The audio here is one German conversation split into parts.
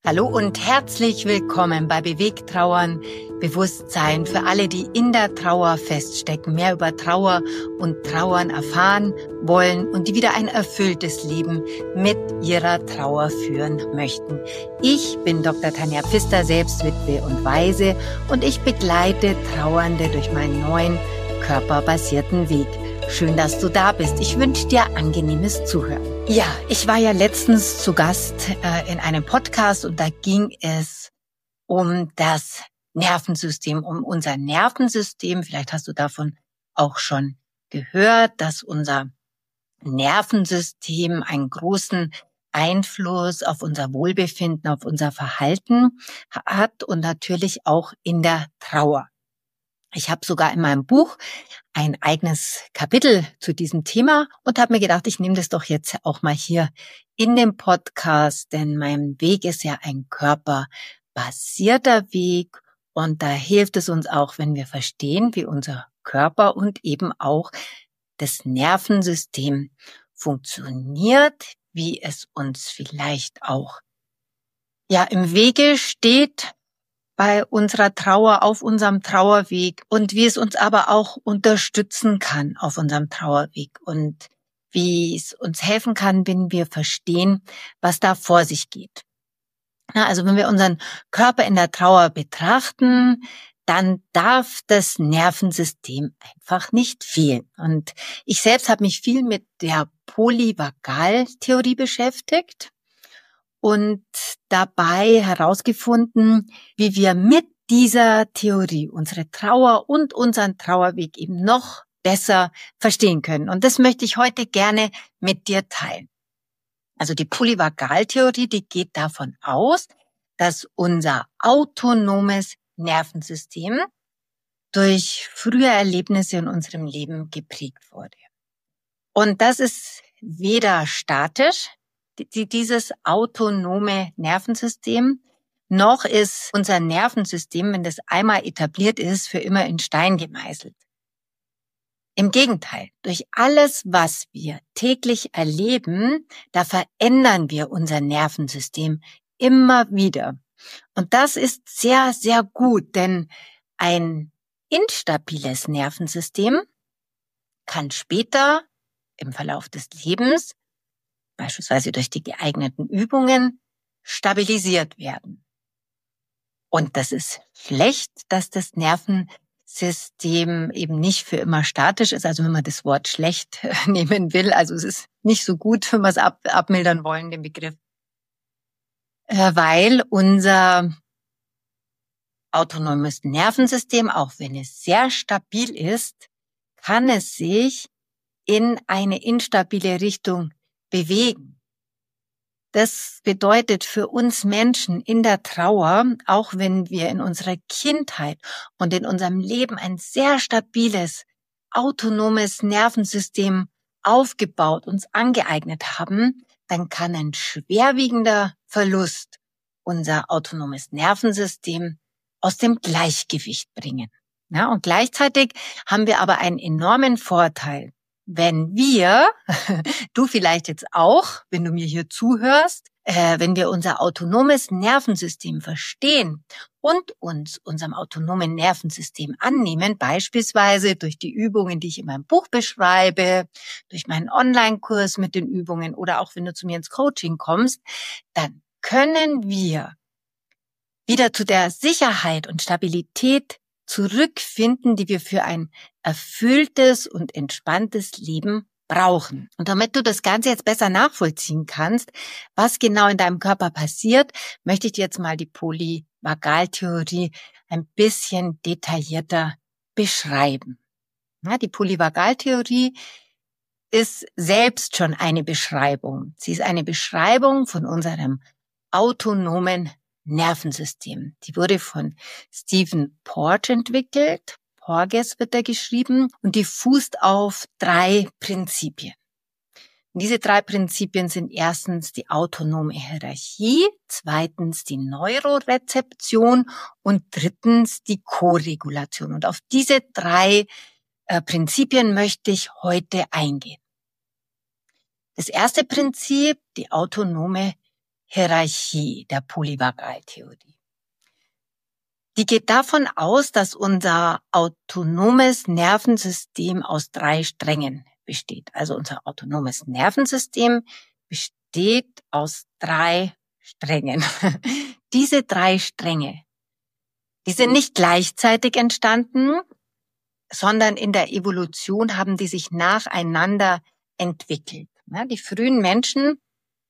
Hallo und herzlich willkommen bei Bewegtrauern, Bewusstsein für alle, die in der Trauer feststecken, mehr über Trauer und Trauern erfahren wollen und die wieder ein erfülltes Leben mit ihrer Trauer führen möchten. Ich bin Dr. Tanja Pfister, selbst Witwe und Waise, und ich begleite Trauernde durch meinen neuen körperbasierten Weg. Schön, dass du da bist. Ich wünsche dir angenehmes Zuhören. Ja, ich war ja letztens zu Gast in einem Podcast und da ging es um das Nervensystem, um unser Nervensystem. Vielleicht hast du davon auch schon gehört, dass unser Nervensystem einen großen Einfluss auf unser Wohlbefinden, auf unser Verhalten hat und natürlich auch in der Trauer. Ich habe sogar in meinem Buch ein eigenes Kapitel zu diesem Thema und habe mir gedacht, ich nehme das doch jetzt auch mal hier in dem Podcast, denn mein Weg ist ja ein körperbasierter Weg und da hilft es uns auch, wenn wir verstehen, wie unser Körper und eben auch das Nervensystem funktioniert, wie es uns vielleicht auch im Wege steht bei unserer Trauer, auf unserem Trauerweg und wie es uns aber auch unterstützen kann auf unserem Trauerweg und wie es uns helfen kann, wenn wir verstehen, was da vor sich geht. Also wenn wir unseren Körper in der Trauer betrachten, dann darf das Nervensystem einfach nicht fehlen. Und ich selbst habe mich viel mit der Polyvagaltheorie beschäftigt und dabei herausgefunden, wie wir mit dieser Theorie unsere Trauer und unseren Trauerweg eben noch besser verstehen können. Und das möchte ich heute gerne mit dir teilen. Also die Polyvagaltheorie, die geht davon aus, dass unser autonomes Nervensystem durch frühe Erlebnisse in unserem Leben geprägt wurde. Und das ist weder statisch, dieses autonome Nervensystem, noch ist unser Nervensystem, wenn das einmal etabliert ist, für immer in Stein gemeißelt. Im Gegenteil, durch alles, was wir täglich erleben, da verändern wir unser Nervensystem immer wieder. Und das ist sehr, sehr gut, denn ein instabiles Nervensystem kann später im Verlauf des Lebens, beispielsweise durch die geeigneten Übungen, stabilisiert werden. Und das ist schlecht, dass das Nervensystem eben nicht für immer statisch ist. Also wenn man das Wort schlecht nehmen will, also es ist nicht so gut, wenn wir es abmildern wollen, den Begriff. Weil unser autonomes Nervensystem, auch wenn es sehr stabil ist, kann es sich in eine instabile Richtung bewegen. Das bedeutet für uns Menschen in der Trauer, auch wenn wir in unserer Kindheit und in unserem Leben ein sehr stabiles, autonomes Nervensystem aufgebaut, uns angeeignet haben, dann kann ein schwerwiegender Verlust unser autonomes Nervensystem aus dem Gleichgewicht bringen. Ja, und gleichzeitig haben wir aber einen enormen Vorteil. Wenn wir, du vielleicht jetzt auch, wenn du mir hier zuhörst, wenn wir unser autonomes Nervensystem verstehen und uns unserem autonomen Nervensystem annehmen, beispielsweise durch die Übungen, die ich in meinem Buch beschreibe, durch meinen Online-Kurs mit den Übungen oder auch wenn du zu mir ins Coaching kommst, dann können wir wieder zu der Sicherheit und Stabilität zurückfinden, die wir für ein erfülltes und entspanntes Leben brauchen. Und damit du das Ganze jetzt besser nachvollziehen kannst, was genau in deinem Körper passiert, möchte ich dir jetzt mal die Polyvagaltheorie ein bisschen detaillierter beschreiben. Ja, die Polyvagaltheorie ist selbst schon eine Beschreibung. Sie ist eine Beschreibung von unserem autonomen Nervensystem. Die wurde von Stephen Porges entwickelt. Porges wird da geschrieben und die fußt auf 3 Prinzipien. Und diese 3 Prinzipien sind erstens die autonome Hierarchie, zweitens die Neurorezeption und drittens die Koregulation. Und auf diese 3 Prinzipien möchte ich heute eingehen. Das erste Prinzip, die autonome Hierarchie der Polyvagaltheorie. Die geht davon aus, dass unser autonomes Nervensystem aus 3 Strängen besteht. Also unser autonomes Nervensystem besteht aus 3 Strängen. Diese 3 Stränge, die sind nicht gleichzeitig entstanden, sondern in der Evolution haben die sich nacheinander entwickelt. Ja, die frühen Menschen,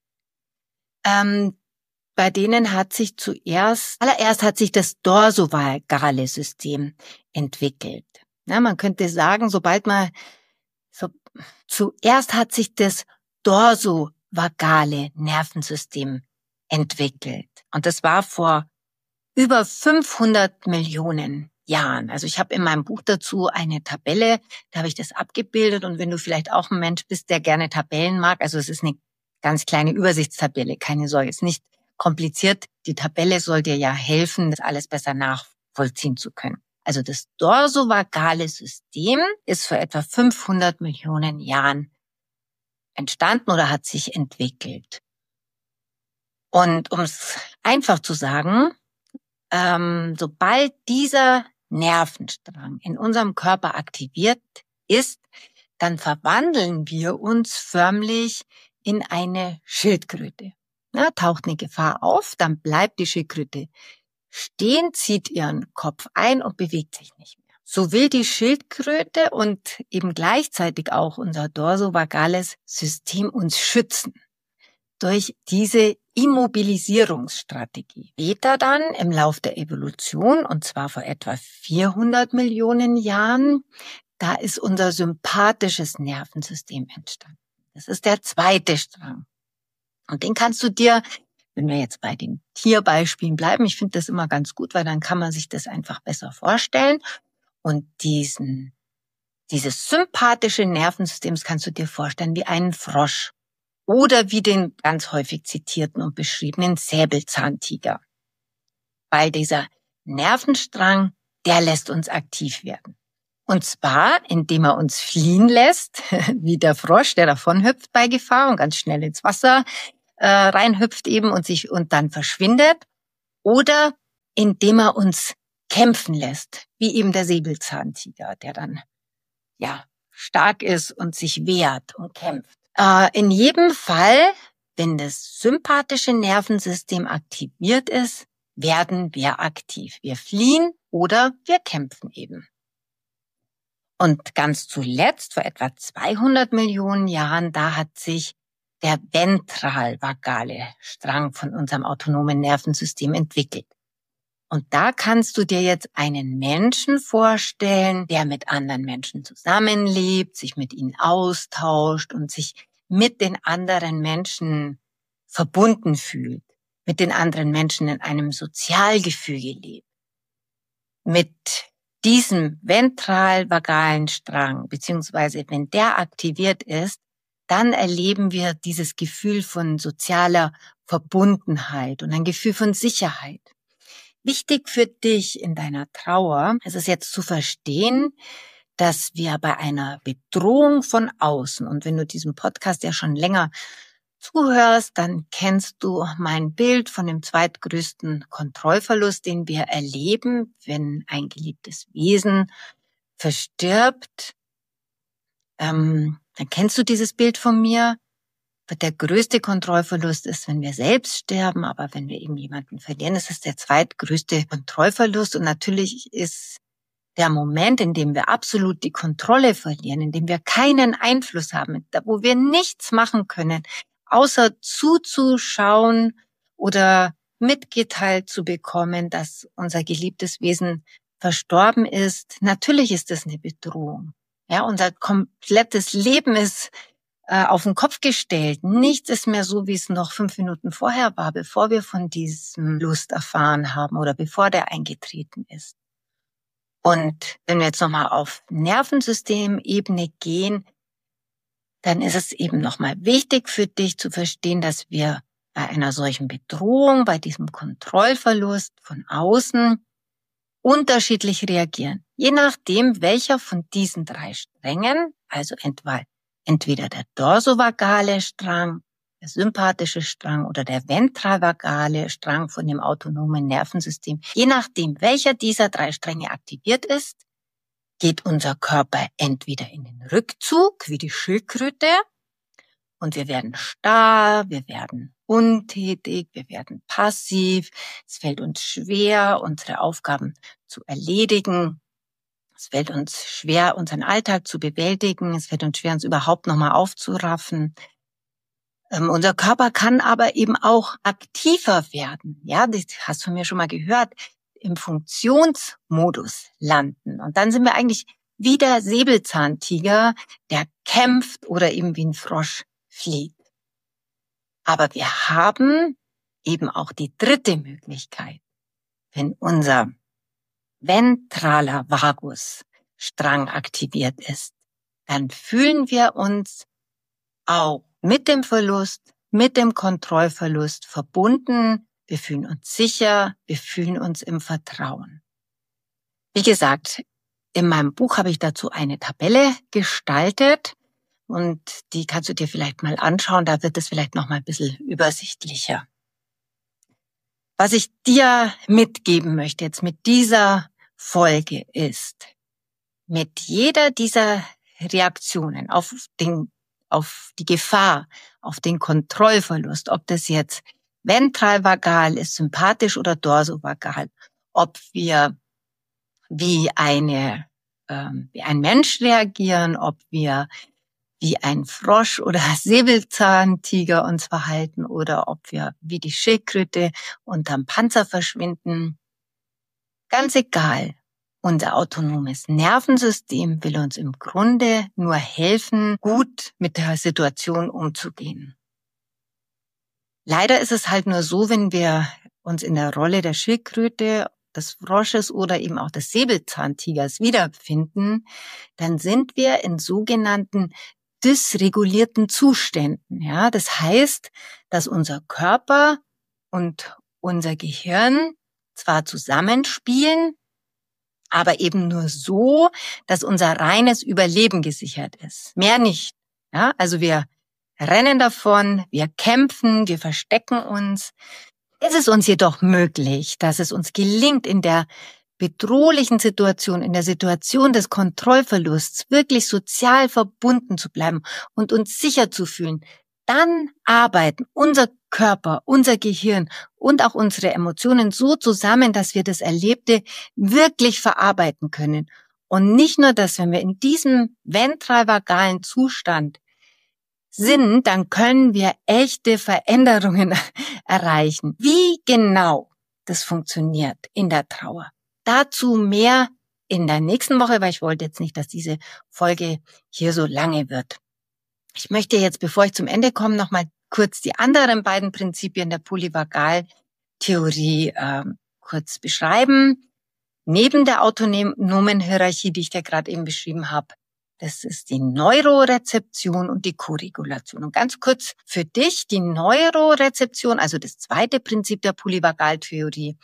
bei denen hat sich allererst hat sich das dorsovagale System entwickelt. Ja, man könnte sagen, zuerst hat sich das dorsovagale Nervensystem entwickelt. Und das war vor über 500 Millionen Jahren. Also ich habe in meinem Buch dazu eine Tabelle, da habe ich das abgebildet. Und wenn du vielleicht auch ein Mensch bist, der gerne Tabellen mag, also es ist eine ganz kleine Übersichtstabelle, keine Sorge, ist nicht kompliziert. Die Tabelle soll dir ja helfen, das alles besser nachvollziehen zu können. Also das dorsovagale System ist vor etwa 500 Millionen Jahren entstanden oder hat sich entwickelt. Und um es einfach zu sagen, sobald dieser Nervenstrang in unserem Körper aktiviert ist, dann verwandeln wir uns förmlich in eine Schildkröte. Ja, taucht eine Gefahr auf, dann bleibt die Schildkröte stehen, zieht ihren Kopf ein und bewegt sich nicht mehr. So will die Schildkröte und eben gleichzeitig auch unser dorsovagales System uns schützen durch diese Immobilisierungsstrategie. Später dann im Lauf der Evolution, und zwar vor etwa 400 Millionen Jahren, da ist unser sympathisches Nervensystem entstanden. Das ist der 2. Strang. Und den kannst du dir, wenn wir jetzt bei den Tierbeispielen bleiben, ich finde das immer ganz gut, weil dann kann man sich das einfach besser vorstellen. Und dieses sympathische Nervensystem kannst du dir vorstellen wie einen Frosch oder wie den ganz häufig zitierten und beschriebenen Säbelzahntiger. Weil dieser Nervenstrang, der lässt uns aktiv werden. Und zwar, indem er uns fliehen lässt, wie der Frosch, der davonhüpft bei Gefahr und ganz schnell ins Wasser reinhüpft eben und dann verschwindet. Oder indem er uns kämpfen lässt, wie eben der Säbelzahntiger, der dann stark ist und sich wehrt und kämpft. In jedem Fall, wenn das sympathische Nervensystem aktiviert ist, werden wir aktiv. Wir fliehen oder wir kämpfen eben. Und ganz zuletzt, vor etwa 200 Millionen Jahren, da hat sich der ventralvagale Strang von unserem autonomen Nervensystem entwickelt. Und da kannst du dir jetzt einen Menschen vorstellen, der mit anderen Menschen zusammenlebt, sich mit ihnen austauscht und sich mit den anderen Menschen verbunden fühlt, mit den anderen Menschen in einem Sozialgefüge lebt. Mit diesem ventralvagalen Strang, beziehungsweise wenn der aktiviert ist, dann erleben wir dieses Gefühl von sozialer Verbundenheit und ein Gefühl von Sicherheit. Wichtig für dich in deiner Trauer ist es jetzt zu verstehen, dass wir bei einer Bedrohung von außen, und wenn du diesem Podcast ja schon länger zuhörst, dann kennst du mein Bild von dem zweitgrößten Kontrollverlust, den wir erleben, wenn ein geliebtes Wesen verstirbt. Dann kennst du dieses Bild von mir. Der größte Kontrollverlust ist, wenn wir selbst sterben, aber wenn wir eben jemanden verlieren, ist es der zweitgrößte Kontrollverlust. Und natürlich ist der Moment, in dem wir absolut die Kontrolle verlieren, in dem wir keinen Einfluss haben, wo wir nichts machen können, außer zuzuschauen oder mitgeteilt zu bekommen, dass unser geliebtes Wesen verstorben ist. Natürlich ist das eine Bedrohung. Ja, unser komplettes Leben ist auf den Kopf gestellt. Nichts ist mehr so, wie es noch 5 Minuten vorher war, bevor wir von diesem Lust erfahren haben oder bevor der eingetreten ist. Und wenn wir jetzt nochmal auf Nervensystemebene gehen, dann ist es eben nochmal wichtig für dich zu verstehen, dass wir bei einer solchen Bedrohung, bei diesem Kontrollverlust von außen unterschiedlich reagieren. Je nachdem, welcher von diesen 3 Strängen, also entweder der dorsovagale Strang der sympathische Strang oder der ventralvagale Strang von dem autonomen Nervensystem. Je nachdem, welcher dieser 3 Stränge aktiviert ist, geht unser Körper entweder in den Rückzug, wie die Schildkröte, und wir werden starr, wir werden untätig, wir werden passiv. Es fällt uns schwer, unsere Aufgaben zu erledigen. Es fällt uns schwer, unseren Alltag zu bewältigen. Es fällt uns schwer, uns überhaupt nochmal aufzuraffen. Unser Körper kann aber eben auch aktiver werden. Ja, das hast du von mir schon mal gehört, im Funktionsmodus landen. Und dann sind wir eigentlich wie der Säbelzahntiger, der kämpft oder eben wie ein Frosch fliegt. Aber wir haben eben auch die dritte Möglichkeit. Wenn unser ventraler Vagusstrang aktiviert ist, dann fühlen wir uns auch mit dem Verlust, mit dem Kontrollverlust verbunden. Wir fühlen uns sicher, wir fühlen uns im Vertrauen. Wie gesagt, in meinem Buch habe ich dazu eine Tabelle gestaltet und die kannst du dir vielleicht mal anschauen, da wird es vielleicht noch mal ein bisschen übersichtlicher. Was ich dir mitgeben möchte jetzt mit dieser Folge ist, mit jeder dieser Reaktionen auf die Gefahr, auf den Kontrollverlust, ob das jetzt ventralvagal ist, sympathisch oder dorsovagal, ob wir wie ein Mensch reagieren, ob wir wie ein Frosch oder Säbelzahntiger uns verhalten oder ob wir wie die Schildkröte unterm Panzer verschwinden. Ganz egal. Unser autonomes Nervensystem will uns im Grunde nur helfen, gut mit der Situation umzugehen. Leider ist es halt nur so, wenn wir uns in der Rolle der Schildkröte, des Frosches oder eben auch des Säbelzahntigers wiederfinden, dann sind wir in sogenannten dysregulierten Zuständen. Ja, das heißt, dass unser Körper und unser Gehirn zwar zusammenspielen, aber eben nur so, dass unser reines Überleben gesichert ist. Mehr nicht. Ja, also wir rennen davon, wir kämpfen, wir verstecken uns. Ist es uns jedoch möglich, dass es uns gelingt, in der bedrohlichen Situation, in der Situation des Kontrollverlusts wirklich sozial verbunden zu bleiben und uns sicher zu fühlen, dann arbeiten unser Körper, unser Gehirn und auch unsere Emotionen so zusammen, dass wir das Erlebte wirklich verarbeiten können. Und nicht nur das, wenn wir in diesem ventralvagalen Zustand sind, dann können wir echte Veränderungen erreichen. Wie genau das funktioniert in der Trauer, dazu mehr in der nächsten Woche, weil ich wollte jetzt nicht, dass diese Folge hier so lange wird. Ich möchte jetzt, bevor ich zum Ende komme, nochmal kurz die anderen beiden Prinzipien der Polyvagaltheorie kurz beschreiben. Neben der autonomen Hierarchie, die ich dir gerade eben beschrieben habe, das ist die Neurorezeption und die Koregulation. Und ganz kurz für dich, die Neurorezeption, also das zweite Prinzip der Polyvagaltheorie,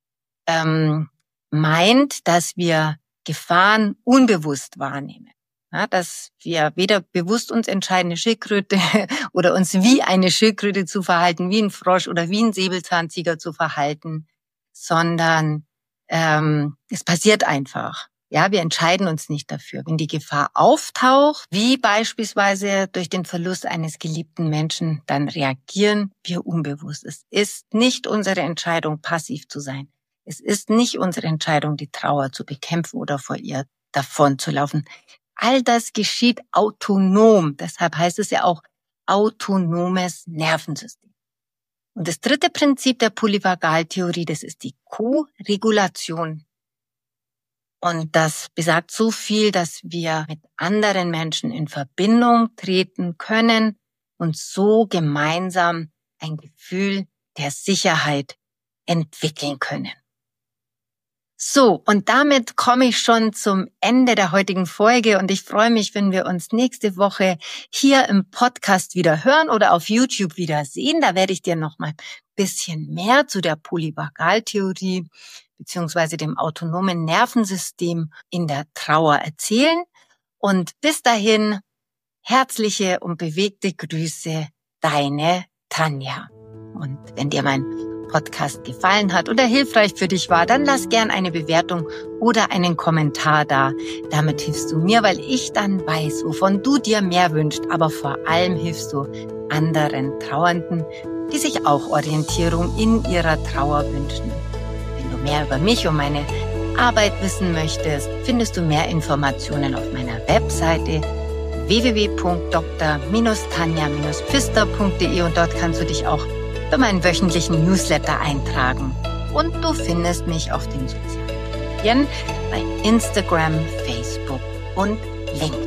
meint, dass wir Gefahren unbewusst wahrnehmen. Ja, dass wir weder bewusst uns entscheiden, eine Schildkröte oder uns wie eine Schildkröte zu verhalten, wie ein Frosch oder wie ein Säbelzahntiger zu verhalten, sondern es passiert einfach. Ja, wir entscheiden uns nicht dafür. Wenn die Gefahr auftaucht, wie beispielsweise durch den Verlust eines geliebten Menschen, dann reagieren wir unbewusst. Es ist nicht unsere Entscheidung, passiv zu sein. Es ist nicht unsere Entscheidung, die Trauer zu bekämpfen oder vor ihr davon zu laufen. All das geschieht autonom. Deshalb heißt es ja auch autonomes Nervensystem. Und das dritte Prinzip der Polyvagaltheorie, das ist die Koregulation. Und das besagt so viel, dass wir mit anderen Menschen in Verbindung treten können und so gemeinsam ein Gefühl der Sicherheit entwickeln können. So, und damit komme ich schon zum Ende der heutigen Folge und ich freue mich, wenn wir uns nächste Woche hier im Podcast wieder hören oder auf YouTube wieder sehen. Da werde ich dir noch mal ein bisschen mehr zu der Polyvagaltheorie beziehungsweise dem autonomen Nervensystem in der Trauer erzählen. Und bis dahin herzliche und bewegte Grüße. deine Tanja. Und wenn dir mein Podcast gefallen hat oder hilfreich für dich war, dann lass gern eine Bewertung oder einen Kommentar da. Damit hilfst du mir, weil ich dann weiß, wovon du dir mehr wünschst, aber vor allem hilfst du anderen Trauernden, die sich auch Orientierung in ihrer Trauer wünschen. Wenn du mehr über mich und meine Arbeit wissen möchtest, findest du mehr Informationen auf meiner Webseite www.dr-tanja-pfister.de und dort kannst du dich auch für meinen wöchentlichen Newsletter eintragen. Und du findest mich auf den sozialen Medien bei Instagram, Facebook und LinkedIn.